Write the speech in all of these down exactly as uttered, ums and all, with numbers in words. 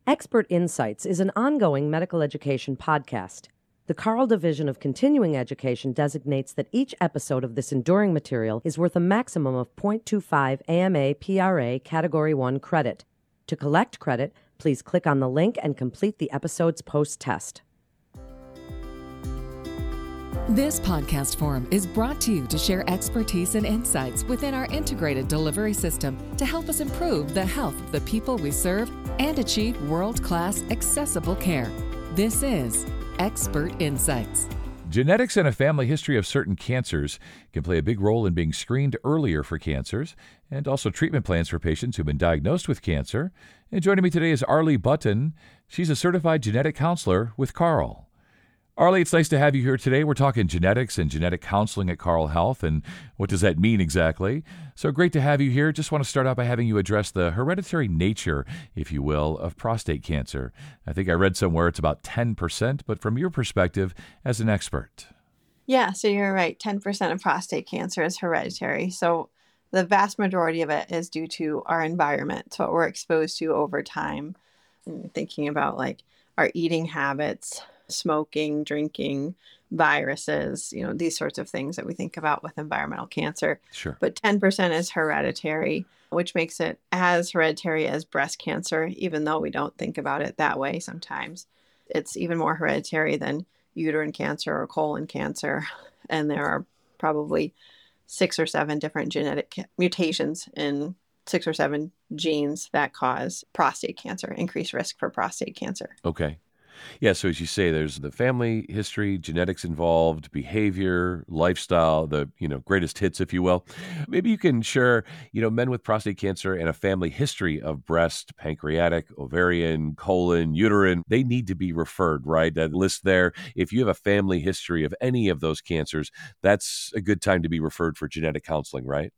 Expert Insights is an ongoing medical education podcast. The Carle Division of Continuing Education designates that each episode of this enduring material is worth a maximum of zero point two five A M A P R A Category one credit. To collect credit, please click on the link and complete the episode's post-test. This podcast forum is brought to you to share expertise and insights within our integrated delivery system to help us improve the health of the people we serve and achieve world-class accessible care. This is Expert Insights. Genetics and a family history of certain cancers can play a big role in being screened earlier for cancers, and also treatment plans for patients who've been diagnosed with cancer. And joining me today is Arlie Button. She's a certified genetic counselor with Carle. Arlie, it's nice to have you here today. We're talking genetics and genetic counseling at Carle Health, and what does that mean exactly? So great to have you here. Just want to start out by having you address the hereditary nature, if you will, of prostate cancer. I think I read somewhere it's about ten percent, but from your perspective as an expert. Yeah, so you're right. ten percent of prostate cancer is hereditary. So the vast majority of it is due to our environment, to what we're exposed to over time. And thinking about like our eating habits, smoking, drinking, viruses, you know, these sorts of things that we think about with environmental cancer. Sure. But ten percent is hereditary, which makes it as hereditary as breast cancer, even though we don't think about it that way sometimes. It's even more hereditary than uterine cancer or colon cancer. And there are probably six or seven different genetic mutations in six or seven genes that cause prostate cancer, increased risk for prostate cancer. Okay. Yeah, so as you say, there's the family history, genetics involved, behavior, lifestyle, the, you know, greatest hits, if you will. Maybe you can share, you know, men with prostate cancer and a family history of breast, pancreatic, ovarian, colon, uterine, they need to be referred, right? That list there. If you have a family history of any of those cancers, that's a good time to be referred for genetic counseling, right?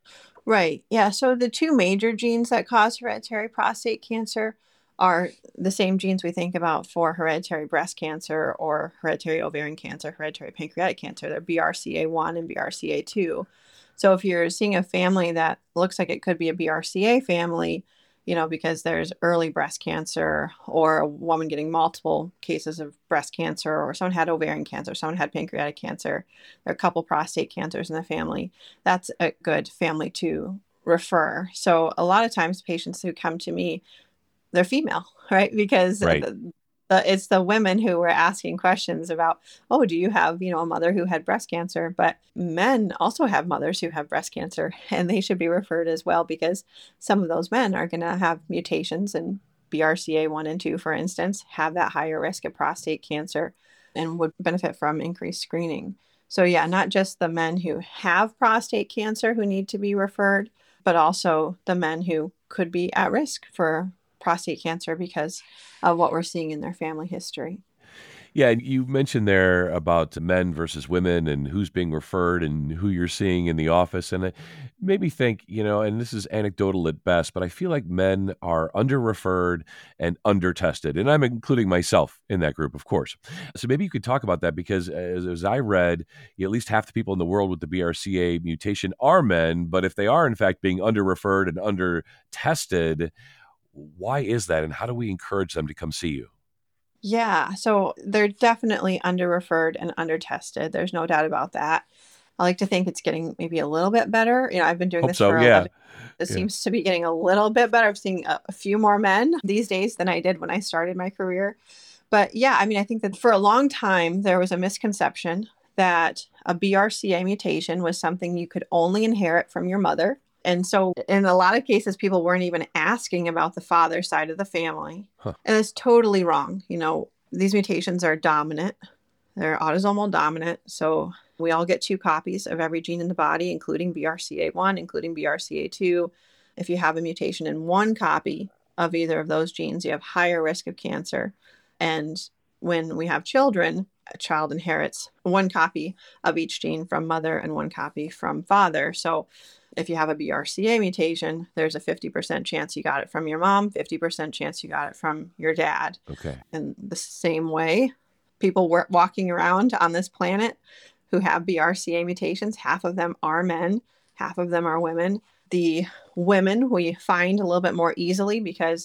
Right. Yeah. So the two major genes that cause hereditary prostate cancer are the same genes we think about for hereditary breast cancer or hereditary ovarian cancer, hereditary pancreatic cancer. They're B R C A one and B R C A two. So if you're seeing a family that looks like it could be a B R C A family, you know, because there's early breast cancer or a woman getting multiple cases of breast cancer, or someone had ovarian cancer, someone had pancreatic cancer, there are a couple prostate cancers in the family, that's a good family to refer. So a lot of times patients who come to me, they're female, right? Because right. The, the, it's the women who were asking questions about, oh, do you have, you know, a mother who had breast cancer? But men also have mothers who have breast cancer, and they should be referred as well, because some of those men are going to have mutations in B R C A one and two, for instance, have that higher risk of prostate cancer and would benefit from increased screening. So yeah, not just the men who have prostate cancer who need to be referred, but also the men who could be at risk for prostate cancer because of what we're seeing in their family history. Yeah, you mentioned there about men versus women and who's being referred and who you're seeing in the office. And it made me think, you know, and this is anecdotal at best, but I feel like men are under-referred and under-tested. And I'm including myself in that group, of course. So maybe you could talk about that, because as, as I read, at least half the people in the world with the B R C A mutation are men. But if they are, in fact, being under-referred and under-tested, why is that, and how do we encourage them to come see you? Yeah, so they're definitely under-referred and under-tested. There's no doubt about that. I like to think it's getting maybe a little bit better. You know, I've been doing Hope this so, for yeah. eleven years. It Yeah. seems to be getting a little bit better. I've seen a, a few more men these days than I did when I started my career. But yeah, I mean, I think that for a long time, there was a misconception that a B R C A mutation was something you could only inherit from your mother. And so in a lot of cases, people weren't even asking about the father side of the family. Huh. And it's totally wrong. You know, these mutations are dominant. They're autosomal dominant. So we all get two copies of every gene in the body, including B R C A one, including B R C A two. If you have a mutation in one copy of either of those genes, you have higher risk of cancer. And when we have children, a child inherits one copy of each gene from mother and one copy from father. So if you have a B R C A mutation, there's a fifty percent chance you got it from your mom, fifty percent chance you got it from your dad. Okay. And the same way, people were walking around on this planet who have B R C A mutations, half of them are men, half of them are women. The women we find a little bit more easily because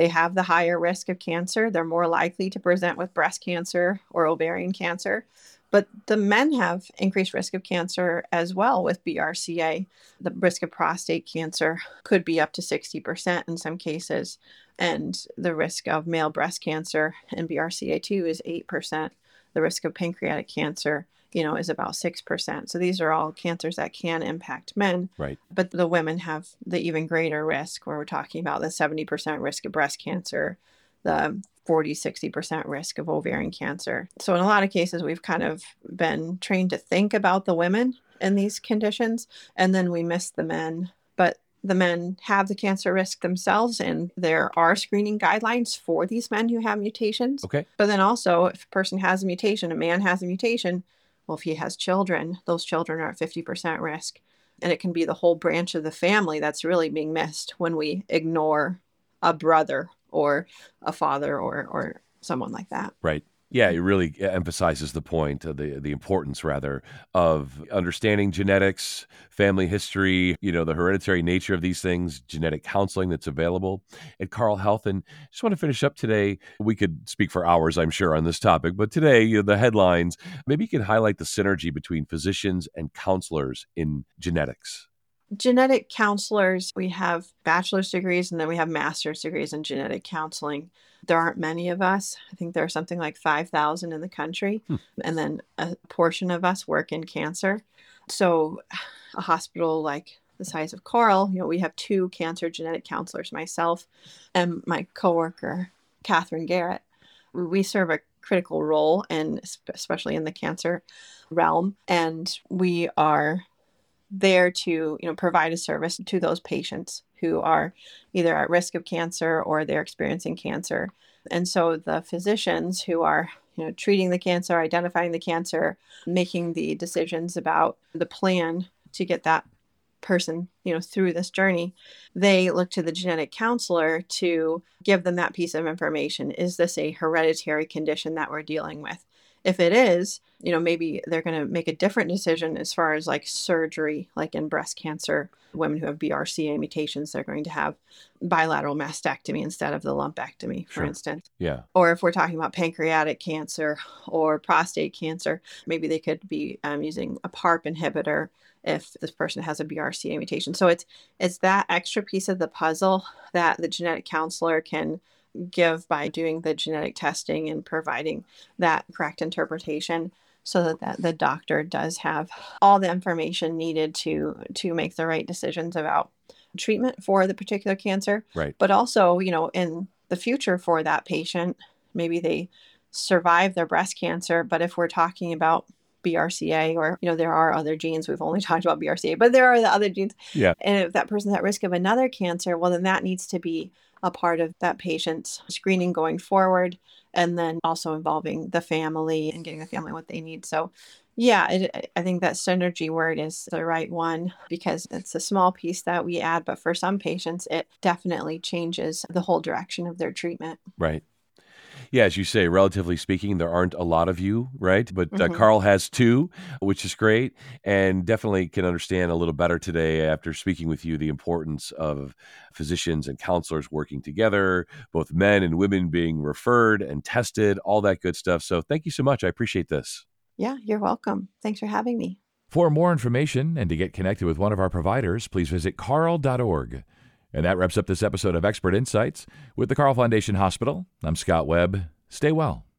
they have the higher risk of cancer. They're more likely to present with breast cancer or ovarian cancer. But the men have increased risk of cancer as well with B R C A. The risk of prostate cancer could be up to sixty percent in some cases. And the risk of male breast cancer and B R C A two is eight percent. The risk of pancreatic cancer, you know, is about six percent. So these are all cancers that can impact men. Right. But the women have the even greater risk, where we're talking about the seventy percent risk of breast cancer, the forty, sixty percent risk of ovarian cancer. So in a lot of cases, we've kind of been trained to think about the women in these conditions, and then we miss the men. But the men have the cancer risk themselves, and there are screening guidelines for these men who have mutations. Okay. But then also, if a person has a mutation, a man has a mutation, well, if he has children, those children are at fifty percent risk. And it can be the whole branch of the family that's really being missed when we ignore a brother or a father or or someone like that. Right. Yeah, it really emphasizes the point, uh, the the importance, rather, of understanding genetics, family history, you know, the hereditary nature of these things, genetic counseling that's available at Carle Health. And just want to finish up today. We could speak for hours, I'm sure, on this topic, but today, you know, the headlines, maybe you can highlight the synergy between physicians and counselors in genetics. Genetic counselors, we have bachelor's degrees and then we have master's degrees in genetic counseling. There aren't many of us. I think there are something like five thousand in the country. Hmm. And then a portion of us work in cancer. So a hospital like the size of Carle, you know, we have two cancer genetic counselors, myself and my coworker, Catherine Garrett. We serve a critical role, and especially in the cancer realm. And we are there to, you know, provide a service to those patients who are either at risk of cancer or they're experiencing cancer. And so the physicians who are, you know, treating the cancer, identifying the cancer, making the decisions about the plan to get that person, you know, through this journey, they look to the genetic counselor to give them that piece of information. Is this a hereditary condition that we're dealing with? If it is, you know, maybe they're going to make a different decision as far as like surgery, like in breast cancer, women who have B R C A mutations, they're going to have bilateral mastectomy instead of the lumpectomy, for Sure. instance. Yeah. Or if we're talking about pancreatic cancer or prostate cancer, maybe they could be um, using a PARP inhibitor if this person has a B R C A mutation. So it's it's that extra piece of the puzzle that the genetic counselor can give by doing the genetic testing and providing that correct interpretation, so that, that the doctor does have all the information needed to to make the right decisions about treatment for the particular cancer. Right. But also, you know, in the future for that patient, maybe they survive their breast cancer, but if we're talking about B R C A, or, you know, there are other genes, we've only talked about B R C A, but there are the other genes. Yeah. And if that person's at risk of another cancer, well, then that needs to be a part of that patient's screening going forward, and then also involving the family and getting the family what they need. So yeah, it, I think that synergy word is the right one, because it's a small piece that we add, but for some patients, it definitely changes the whole direction of their treatment. Right. Yeah, as you say, relatively speaking, there aren't a lot of you, right? But uh, Mhm. Carle has two, which is great, and definitely can understand a little better today after speaking with you the importance of physicians and counselors working together, both men and women being referred and tested, all that good stuff. So thank you so much. I appreciate this. Yeah, you're welcome. Thanks for having me. For more information and to get connected with one of our providers, please visit carle dot org. And that wraps up this episode of Expert Insights with the Carle Foundation Hospital. I'm Scott Webb. Stay well.